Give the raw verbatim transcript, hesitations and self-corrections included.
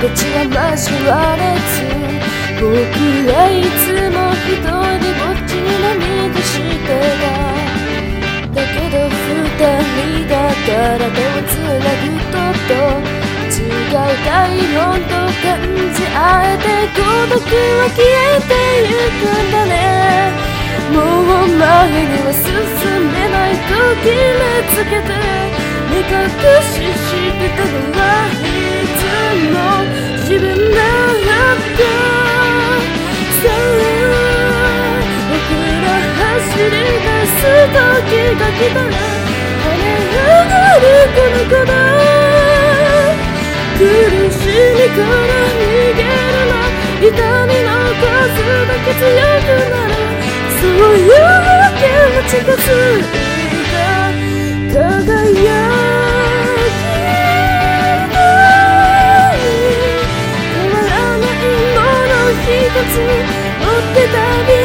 がちは交われず、僕はいつも一人ぼっちに涙してた。だけど二人が体をつなぐこと違う台本と感じ合えて、孤独は消えてゆくんだね。もう前には進めないと決めつけて目隠ししてたのはいつも自分だったさあ僕ら走り出す時が来たら跳ね上がるこの子だ。苦しみから逃げるな、痛みの数だけ強くなる、そういう気持ちがついた輝きたい、変わらないもの一つ追って旅